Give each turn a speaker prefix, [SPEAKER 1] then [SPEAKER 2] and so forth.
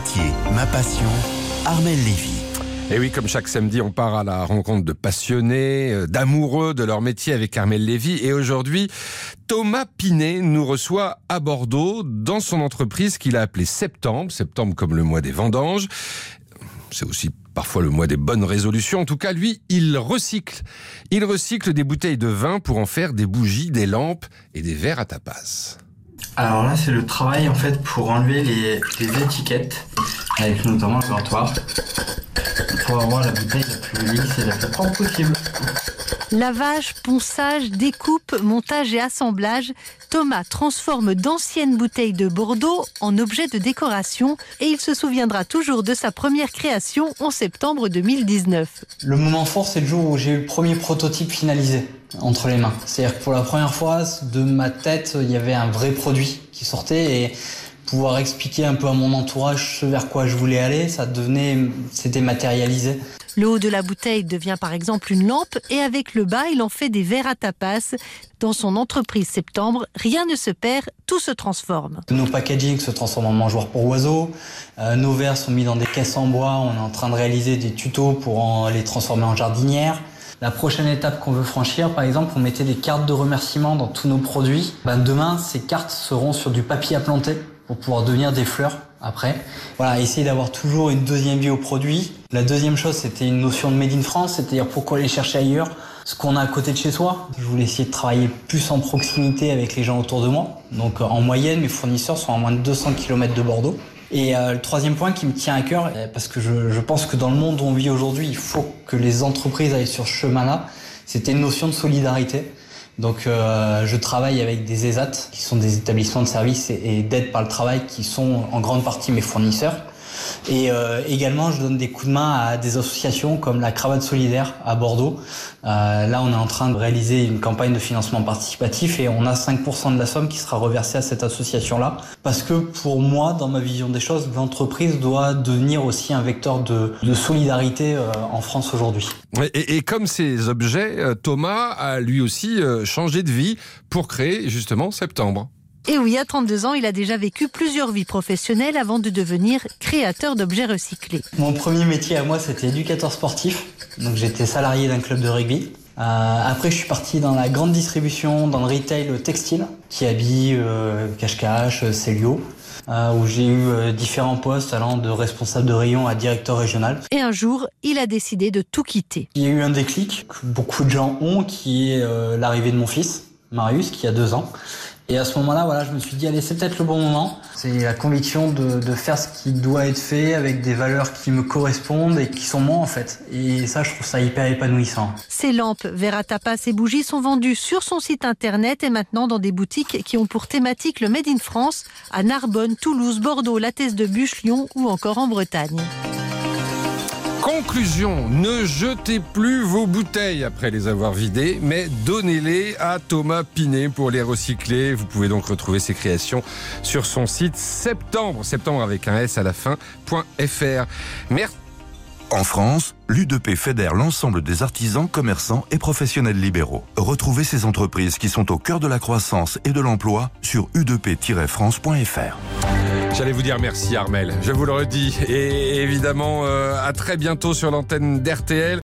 [SPEAKER 1] métier, ma passion, Armelle Lévy.
[SPEAKER 2] Et oui, comme chaque samedi, on part à la rencontre de passionnés, d'amoureux de leur métier avec Armelle Lévy. Et aujourd'hui, Thomas Pinet nous reçoit à Bordeaux dans son entreprise qu'il a appelée Septembre. Septembre comme le mois des vendanges. C'est aussi parfois le mois des bonnes résolutions. En tout cas, lui, il recycle. Il recycle des bouteilles de vin pour en faire des bougies, des lampes et des verres à tapas.
[SPEAKER 3] Alors là, c'est le travail en fait pour enlever les étiquettes, avec notamment le grattoir, pour avoir la bouteille la plus lisse et la plus propre possible.
[SPEAKER 4] Lavage, ponçage, découpe, montage et assemblage, Thomas transforme d'anciennes bouteilles de Bordeaux en objets de décoration et il se souviendra toujours de sa première création en septembre 2019.
[SPEAKER 5] Le moment fort, c'est le jour où j'ai eu le premier prototype finalisé entre les mains. C'est-à-dire que pour la première fois, de ma tête, il y avait un vrai produit qui sortait et pouvoir expliquer un peu à mon entourage ce vers quoi je voulais aller, c'était matérialisé.
[SPEAKER 4] Le haut de la bouteille devient par exemple une lampe et avec le bas, il en fait des verres à tapas. Dans son entreprise Septembre, rien ne se perd, tout se transforme.
[SPEAKER 5] Nos packaging se transforment en mangeoires pour oiseaux, nos verres sont mis dans des caisses en bois, on est en train de réaliser des tutos pour les transformer en jardinières. La prochaine étape qu'on veut franchir, par exemple, on mettait des cartes de remerciement dans tous nos produits. Demain, ces cartes seront sur du papier à planter pour pouvoir devenir des fleurs après. Voilà, essayer d'avoir toujours une deuxième vie au produit. La deuxième chose, c'était une notion de Made in France, c'est-à-dire pourquoi aller chercher ailleurs ce qu'on a à côté de chez soi. Je voulais essayer de travailler plus en proximité avec les gens autour de moi. Donc en moyenne, mes fournisseurs sont à moins de 200 km de Bordeaux. Et le troisième point qui me tient à cœur, parce que je pense que dans le monde où on vit aujourd'hui, il faut que les entreprises aillent sur ce chemin-là, c'était une notion de solidarité. Donc je travaille avec des ESAT, qui sont des établissements de services et d'aide par le travail, qui sont en grande partie mes fournisseurs. Et également, je donne des coups de main à des associations comme la Cravate Solidaire à Bordeaux. Là, on est en train de réaliser une campagne de financement participatif et on a 5% de la somme qui sera reversée à cette association-là. Parce que pour moi, dans ma vision des choses, l'entreprise doit devenir aussi un vecteur de solidarité en France aujourd'hui.
[SPEAKER 2] Et comme ces objets, Thomas a lui aussi changé de vie pour créer justement Septembre.
[SPEAKER 4] Et oui, à 32 ans, il a déjà vécu plusieurs vies professionnelles avant de devenir créateur d'objets recyclés.
[SPEAKER 5] Mon premier métier à moi, c'était éducateur sportif. Donc j'étais salarié d'un club de rugby. Après, je suis parti dans la grande distribution, dans le retail textile, qui habille Cache-Cache, Célio, où j'ai eu différents postes allant de responsable de rayon à directeur régional.
[SPEAKER 4] Et un jour, il a décidé de tout quitter.
[SPEAKER 5] Il y a eu un déclic que beaucoup de gens ont, qui est l'arrivée de mon fils, Marius, qui a 2 ans. Et à ce moment-là, voilà, je me suis dit, allez, c'est peut-être le bon moment. C'est la conviction de faire ce qui doit être fait avec des valeurs qui me correspondent et qui sont moi, en fait. Et ça, je trouve ça hyper épanouissant.
[SPEAKER 4] Ces lampes, verres à tapas et bougies sont vendues sur son site internet et maintenant dans des boutiques qui ont pour thématique le Made in France à Narbonne, Toulouse, Bordeaux, La Teste-de-Buch, Lyon ou encore en Bretagne.
[SPEAKER 2] Conclusion, ne jetez plus vos bouteilles après les avoir vidées, mais donnez-les à Thomas Pinet pour les recycler. Vous pouvez donc retrouver ses créations sur son site Septembre avec un S à la fin.fr. Merci.
[SPEAKER 1] En France, l'U2P fédère l'ensemble des artisans, commerçants et professionnels libéraux. Retrouvez ces entreprises qui sont au cœur de la croissance et de l'emploi sur u2p-france.fr.
[SPEAKER 2] J'allais vous dire merci Armelle, je vous le redis. Et évidemment, à très bientôt sur l'antenne d'RTL.